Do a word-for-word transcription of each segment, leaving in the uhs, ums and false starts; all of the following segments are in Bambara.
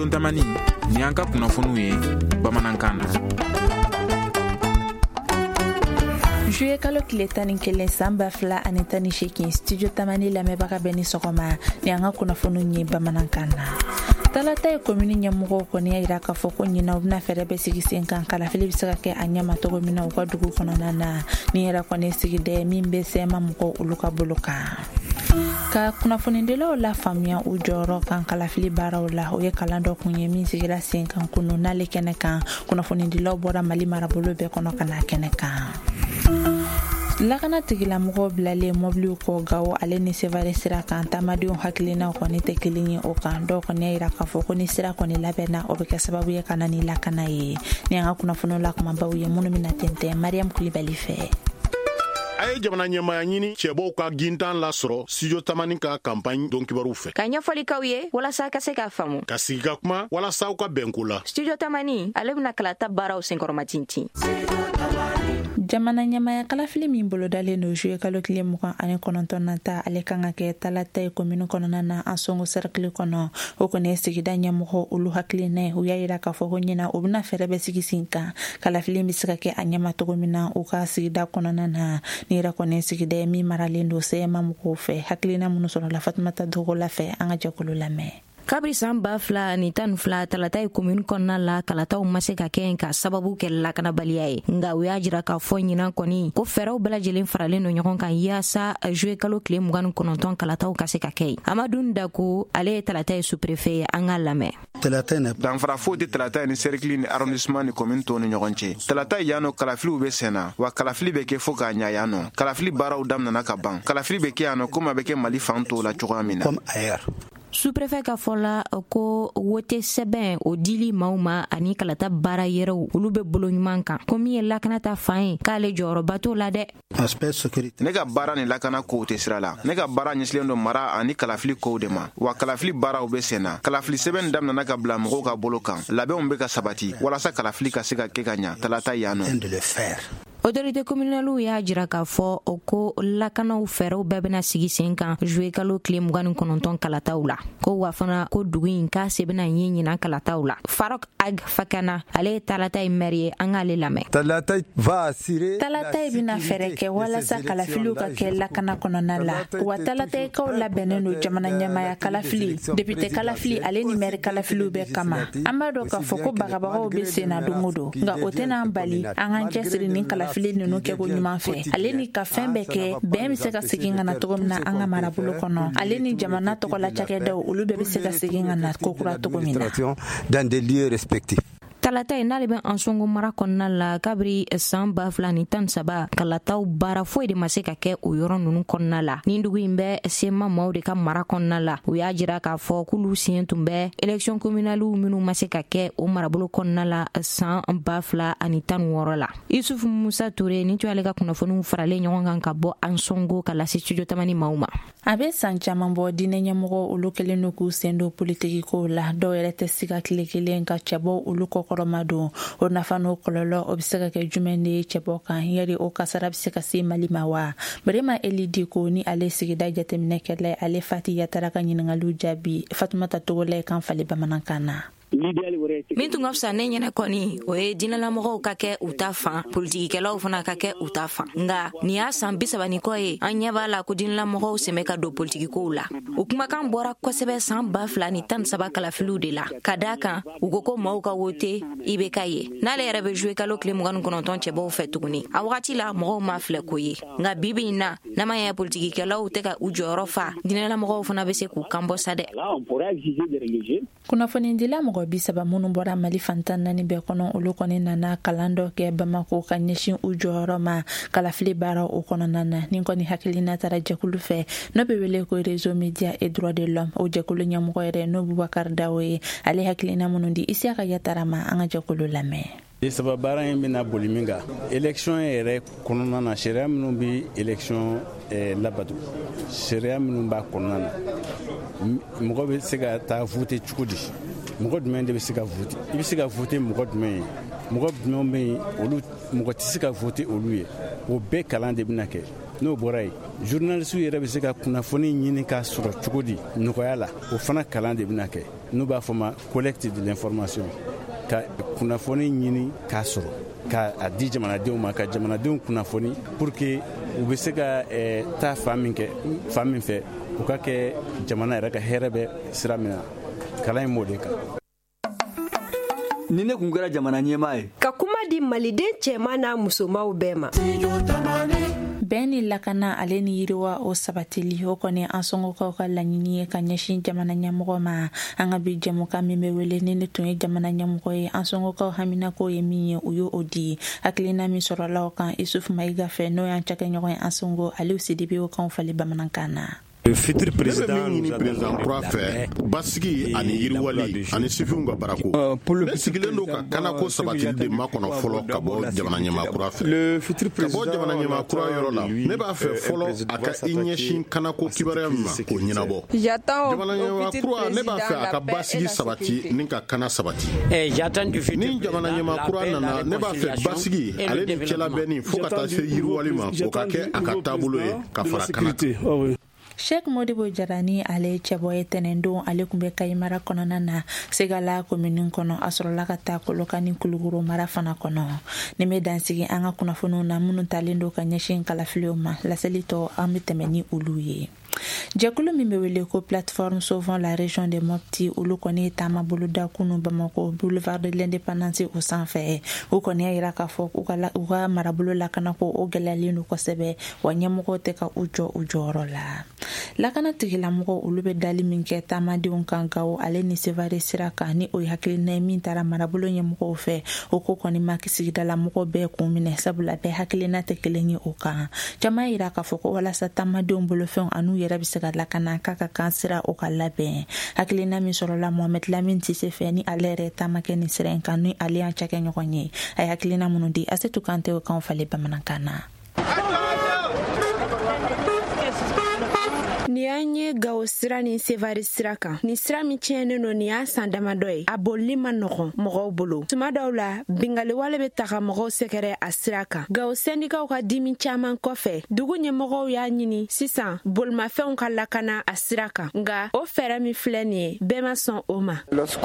Studio Tamani ni an ka kunnafoniw ye bamanankan na. Juillet kalo tile tan ni kelen san ba fila ani tan ni seegin Studio Tamani lamɛnbaga bɛɛ ni sɔgɔma ni an ka kunnafoniw ye bamanankan na. Talata ye komini ɲɛmɔgɔw kɔni y'a yira k'a fɔ ko ɲina u bɛna fɛɛrɛ bɛ sigi sen kan kalafili bɛ se ka kɛ a ɲɛma cogo min na u ka dugu kɔnɔna na ni yɛrɛ kɔni sigida min bɛ sɛma mɔgɔw olu ka bolo kan. Ka kunnafonidilaw la faamuya u jɔyɔrɔ kan kalafili baaraw la o ye kalan dɔ kun ye min sigira sen kan kunu n'ale kɛnɛ kan kunnafonidilaw bɔra Mali marabolo bɛɛ kɔnɔ ka na kɛnɛ kan. Lakana tigilamɔgɔw bilalen mɔbiliw kɔ Gawo ale ni Sevare sira kan taamadenw hakilinaw kɔni tɛ kelen ye o kan dɔw kɔni y'a yira k'a fɔ ko ni sira kɔni labɛnna o bɛ kɛ sababu ye ka na ni lakana ye ni an ka kunnafoniw la kumabaw ye minnu bɛna tɛntɛn Mariam Kulibali fɛ. A ye jamana ɲɛmaya ɲini cɛbɔw ka gintan lasɔrɔ Studio Tamani ka campagne don kibaru fɛ. Ka ɲɛfɔlikaw ye walasa ka se k'a faamu. Ka sigi ka kuma walasa u ka bɛnko la. Studio Tamani ale bɛna kalata baaraw senkɔrɔma tintin. Jamana ɲɛmaya kalafili min bolodalen no juillet kalo tile mugan ani kɔnɔntɔn nata ale kan ka kɛ talata ye komini kɔnɔna na an sɔngo cercle kɔnɔ o kɔni ye sigida ɲɛmɔgɔ olu hakilina u y'a yira k'a fɔ ko ɲina u bɛna fɛɛrɛ bɛ sigi sen kan kalafili bɛ se ka kɛ a ɲɛma cogo min na u ka sigida kɔnɔna na ni yɛrɛ kɔni sigida ye min maralen don sɛma mɔgɔw fɛ hakilina minnu sɔrɔla Fatumata Dogola fɛ an ka jɛkulu lamɛn. Kabri san ba fila ni tan fila talata ye komini kɔnɔna la kalataw ma se ka kɛ ka sababu kɛ lakanabaliya ye nga u y'a jira k'a fɔ ɲinan kɔni ko fɛɛrɛw bɛɛ lajɛlen faralen no ɲɔgɔn kan yaasa juillet kalo tile mugan ni kɔnɔntɔn kalataw ka se ka kɛ. Amadu Dako ale ye talata ye sous-préfet ye an ka lamɛn. Danfara foyi tɛ talata ye ni cercle ni arrondissement ni commune tɔw ni ɲɔgɔn cɛ. Talata ye yan nɔ kalafiliw bɛ senna wa kalafili bɛ kɛ fo k'a ɲa yan nɔ. Kalafili baaraw daminɛna ka ban. Kalafili bɛ kɛ yan nɔ komi a bɛ kɛ Mali fan tɔw la cogoya min na. Sous-préfet ka fɔla ko wote sɛbɛn o dili maaw ma ani kalata baara yɛrɛw olu bɛ bolo ɲuman kan ko min ye lakana ta fan ye k'ale jɔyɔrɔba t'o la dɛ. Ne ka baara ni lakana kow tɛ sira la. Ne ka baara ɲɛsilen don mara ani kalafili kow de ma wa kalafili baaraw bɛ sen na. Kalafili sɛbɛn daminɛna ka bila mɔgɔw ka bolo kan labɛnw bɛ ka sabati walasa kalafili ka se ka kɛ ka ɲa talata yan nɔ. Autorité communale y'a jira k'a fɔ o ko lakanaw fɛɛrɛw bɛɛ bɛna sigi sen kan juillet kalo tile mugan ni kɔnɔntɔn kalataw la ko wa fana ko dugu in k'a se bɛna ye ɲinan kalataw la. Farok Ag Fakana ale ye talata ye maire ye an k'ale lamɛn. Talata ye bɛna fɛɛrɛ kɛ walasa kalafiliw ka kɛ lakana kɔnɔna la wa talata ye kaw labɛnnen don jamana ɲɛmaya kalafili député kalafili ale ni maire kalafiliw bɛɛ kama an b'a dɔn k'a fɔ ko bagabagaw bɛ sen na don o don nka o tɛna bali an k'an cɛsiri ni kalafili fili nunu kɛ ko ɲuman fɛ ale ni ka fɛn bɛɛ kɛ bɛn bɛ se ka segin ka na cogo min na an ka marabolo kɔnɔ ale ni jamana tɔgɔla cakɛdaw olu bɛɛ bɛ se ka segin ka na kokura cogo min na. Dans des lieux respectifs. Talata ye n'ale bɛ an sɔngo mara kɔnɔna la kabiri san ba fila ni tan saba kalataw baara foyi de ma se ka kɛ o yɔrɔ ninnu kɔnɔna la nin dugu in bɛ sema maaw de ka mara kɔnɔna la u y'a jira k'a fɔ k'olu sen tun bɛ élection communaliw minnu ma se ka kɛ o marabolo kɔnɔna la san ba fila ani tan wɔɔrɔ la. Yusuf Musa Ture ni tun y'ale ka kunnafoniw faralen ɲɔgɔn kan ka bɔ an sɔngo ka lase Studio Tamani maaw ma. A bɛ san caman bɔ diinɛ ɲɛmɔgɔ olu kɛlen don k'u sen don politiki kow la dɔw yɛrɛ tɛ se ka tile kelen ka cɛbɔ olu kɔkɔrɔma don o nafa n'o kɔlɔlɔ o bɛ se ka kɛ jumɛn de ye cɛbɔ kan yari o kasara bɛ se ka se Mali ma wa. Barema Eli Diko ni ale sigida jateminɛ kɛlɛ ale Fati Yatara ka ɲininkaliw jaabi Fatumata Togola kan fali bamanankan na. Min tun ka fisa ne ɲɛnɛ kɔni o ye diinɛlamɔgɔw ka kɛ u ta fan politikikɛlaw fana ka kɛ u ta fan nga ni y'a san bisaba ni kɔ ye an ɲɛ b'a la ko diinɛlamɔgɔw sɛmɛ ka don politikikow la o kumakan bɔra kosɛbɛ san ba fila ni tan saba kalafiliw de la ka daa kan u ko ko maaw ka wote i bɛ ka ye n'ale yɛrɛ bɛ juillet kalo tile mugan ni kɔnɔntɔn cɛbɔw fɛ tuguni a wagati la mɔgɔw ma filɛ ko ye nga bibi in na n'a ma ɲɛ politikikɛlaw tɛ ka u jɔyɔrɔ fa diinɛlamɔgɔw fana bɛ se k'u kanbɔ sa dɛ. Kunnafonidila mɔgɔ bi saba minnu bɔra Mali fantan naani bɛɛ kɔnɔ olu kɔni nana kalan dɔ kɛ Bamako ka ɲɛsin u jɔyɔrɔ ma kalafili baara o kɔnɔna na ni kɔni hakilina taara jɛkulu fɛ n'o bɛ wele ko réseau média et droit de l'homme o jɛkulu ɲɛmɔgɔ yɛrɛ n'o Bubakar Dawo ye ale hakilina minnu di Isiaka Yatara ma an ka jɛkulu lamɛn. Saba baara in bɛna boli min kan élection yɛrɛ kɔnɔna na sariya minnu bɛ élection labato sariya minnu b'a kɔnɔna na mɔgɔ bɛ se ka taa voter cogo di mɔgɔ jumɛn de bɛ se ka voter i bɛ se ka voter mɔgɔ jumɛn ye mɔgɔ jumɛn bɛ yen olu mɔgɔ tɛ se ka voter olu ye o bɛɛ kalan de bɛna kɛ n'o bɔra yen journaliste yɛrɛ bɛ se ka kunnafoni ɲini k'a sɔrɔ cogo di nɔgɔya la o fana kalan de bɛna kɛ n'u b'a fɔ ma collecte de l'information ka kunnafoni ɲini k'a sɔrɔ ka a di jamanadenw ma ka jamanadenw kunnafoni pour que u bɛ se ka taa fan min kɛ fan min fɛ u ka kɛ jamana yɛrɛ ka hɛrɛ bɛ sira min na kalan in m'o de kan. Ni ne kun kɛra jamana ɲɛmaa ye ka kuma di maliden cɛman n'a musomaw bɛɛ ma. bɛn ni lakana ale ni yiriwa o sabatili o kɔni an sɔngɔkaw ka laɲini ye ka ɲɛsin jamana ɲɛmɔgɔ ma. An ka bi jɛmukan min bɛ wele ni ne tun ye jamana ɲɛmɔgɔ ye an sɔngɔkaw haminako ye min ye u ye o di. Hakilina min sɔrɔla o kan Isufu Mayiga fɛ n'o y'an cakɛɲɔgɔn ye an sɔngɔ Aliou Sidibe o kan fali bamanankan na. Le futur président ni président kura fɛ basigi ani yiriwali ani sifinw ka barako ne sigilen do ka kanako sabatili de ma kɔnɔ fɔlɔ ka bɔ jamana ɲɛmaa kura fɛ ka bɔ jamana ɲɛmaa kura yɔrɔ la ne b'a fɛ fɔlɔ a ka i ɲɛsin kanako kibaruya min ma k'o ɲɛnabɔ jamana ɲɛmaa kura ne b'a fɛ a ka basigi sabati ni ka kana sabati ni jamana ɲɛmaa kura nana ne b'a fɛ basigi ale ni cɛla bɛnni fo ka taa se yiriwali ma o ka kɛ a ka taabolo ye ka fara kana kan. Sheikh Modibo Jarani ale cɛbɔ ye tɛnɛndon ale kun bɛ Kayi mara kɔnɔna na Segala kominin kɔnɔ a sɔrɔla ka taa Kolokani Kulukoro mara fana kɔnɔ. Ni bɛ dansigi an ka kunnafoniw na minnu talen do ka ɲɛsin kalafiliw ma laseli tɔ an bɛ tɛmɛ ni olu ye. Jɛkulu min bɛ wele ko plateforme sauvant la région de Mopti olu kɔni ye taama boloda kunu Bamako boulevard de l'indépendance o sanfɛ u kɔni y'a yira k'a fɔ u ka u ka marabolo lakana ko o gɛlɛyalen do kosɛbɛ wa ɲɛmɔgɔw tɛ ka u jɔ u jɔyɔrɔ la. Lakana tigilamɔgɔ olu bɛ dali min kɛ taamadenw kan Gawo ale ni Sevare sira kan ni o ye hakilina ye min taara marabolo ɲɛmɔgɔw fɛ o ko kɔni ma sigidalamɔgɔ bɛɛ kun minɛ sabula bɛɛ hakilina tɛ kelen ye o kan. Jama yira k'a fɔ ko walasa taamadenw bolofɛnw anu yɛrɛ bɛ se ka lakana k'a ka kan sira o ka labɛn. Hakilina min sɔrɔla Mohamed Lamine Sise fɛ ni ale yɛrɛ taamakɛ ni sira in kan ni ale y'an cakɛ ɲɔgɔn ye a ye hakilina minnu di Asetu Kante o kan fale bamanankan na. Ni an ye Gawo sira ni Sevare sira kan ni sira min tiɲɛnen no ni y'a san damadɔ ye a bolili ma nɔgɔn mɔgɔw bolo tuma dɔw la bingaliwale bɛ taga mɔgɔw sɛgɛrɛ a sira kan. Gawo sɛndikaw ka dimi caman kɔfɛ dugu ɲɛmɔgɔw y'a ɲini sisan bolimafɛnw ka lakana a sira kan nka o fɛɛrɛ min filɛ nin ye bɛɛ ma sɔn o ma.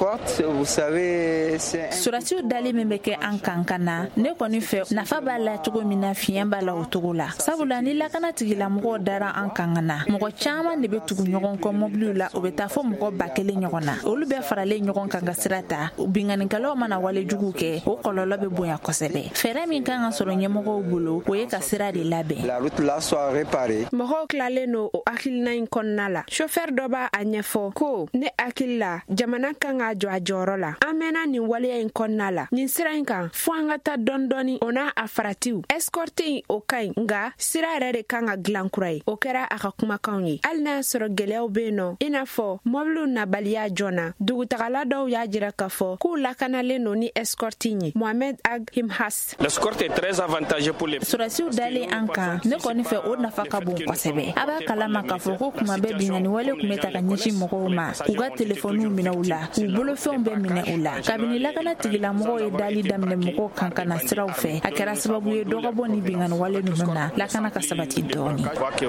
Surasiw dali min bɛ kɛ an kan ka na ne kɔni fɛ nafa b'a la cogo min na fiɲɛ b'a la o cogo la sabula ni lakana tigilamɔgɔw dara an kan ka na mɔgɔ caman de bɛ tugu ɲɔgɔn kɔ mobiliw la o bɛ taa fɔ mɔgɔ ba kelen ɲɔgɔn na olu bɛɛ faralen ɲɔgɔn kan ka sira ta binganikɛlaw mana wale jugu kɛ o kɔlɔlɔ bɛ bonya kosɛbɛ. Fɛɛrɛ min kan ka sɔrɔ ɲɛmɔgɔw bolo o ye ka sira de labɛn. Mɔgɔw tilalen no o hakilina in kɔnɔna la chauffeur dɔ b'a a ɲɛfɔ ko ne hakili la jamana kan ka jɔ a jɔyɔrɔ la an mɛnna nin waleya in kɔnɔna la nin sira in kan fo an ka taa dɔɔni dɔɔni o n'a a faratiw escorte in o ka ɲi nka sira yɛrɛ de kan ka dilan kura ye o kɛra a ka kumakanw ye. Hali n'a sɔrɔ gɛlɛyaw bɛ yen nɔ i n'a fɔ mobiliw nabaliya joona dugutagala dɔw y'a jira k'a fɔ k'u lakanalen no ni escorte ye. Mohamed Ag Himhas surasiw dalen an kan ne kɔni fɛ o nafa ka bon kosɛbɛ. A b'a kalama k'a fɔ ko kuma bɛɛ bingani wale kun bɛ ta ka ɲɛsin mɔgɔw ma k'u ka telefoniw minɛ u la k'u bolofɛnw bɛɛ minɛ u la kabini lakana tigilamɔgɔw ye dali daminɛ mɔgɔw kan ka na siraw fɛ a kɛra sababu ye dɔ ka bɔ ni bingani wale ninnu na lakana ka sabati dɔɔni.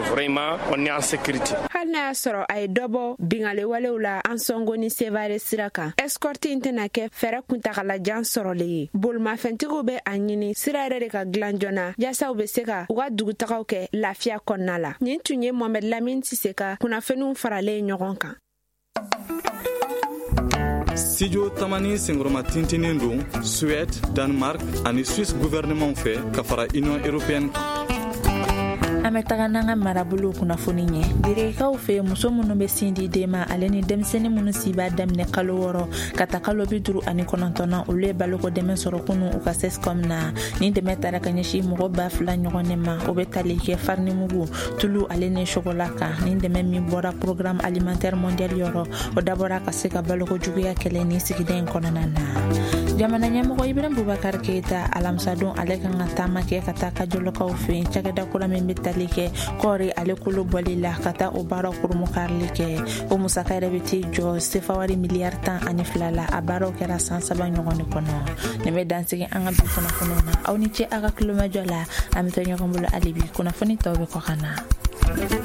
Hali n'a y'a sɔrɔ a ye dɔ bɔ bingalewalew la an sɔngo ni Sevare sira kan escorte in tɛna kɛ fɛɛrɛ kuntagalajan sɔrɔlen ye. Bolimafɛntigiw bɛ a ɲini sira yɛrɛ de ka dilan joona yaasa u bɛ se ka u ka dugutagaw kɛ lafiya kɔnɔna la. Nin tun ye Mohamed Lamine Sise ka kunnafoniw faralen ɲɔgɔn kan. Studio Tamani sengoroma tintinin don Suède, Danemark ani Suisse gouvernement fɛ ka fara Union européenne. An bɛ taga n'an ka marabolo kunnafoni ɲɛ direkaw fɛ muso minnu bɛ sin di den ma ale ni denmisɛnnin minnu si b'a daminɛ kalo wɔɔrɔ ka taa kalo bi duuru ani kɔnɔntɔn na olu ye baloko dɛmɛ sɔrɔ kunu u ka sescom na ni dɛmɛ taara ka ɲɛsin mɔgɔ ba fila ɲɔgɔn de ma o bɛ tali kɛ farinimugu tulu ale ni chocolat kan ni dɛmɛ min bɔra programme alimentaire mondial yɔrɔ o dabɔra ka se ka baloko juguya kɛlɛ ni sigida in kɔnɔna na. Jamana ɲɛmɔgɔ Ibrahim Boubacar Keita alamsadon ale kan ka taama kɛ ka taa kajɔlɔkaw fɛ cakɛda kura min bɛ tali kɛ kɔɔri ale kolo bɔli la ka taa o baaraw kurumukarili kɛ o musaka yɛrɛ bɛ t'i jɔ sefawari miliyari tan ani fila la a baaraw kɛra san saba ɲɔgɔn de kɔnɔ. Nin bɛ dansigi an ka bi kunnafoniw na aw ni ce a ka kulomajɔ la an bɛ to ɲɔgɔn bolo hali bi kunnafoni tɔw bɛ kɔ ka na.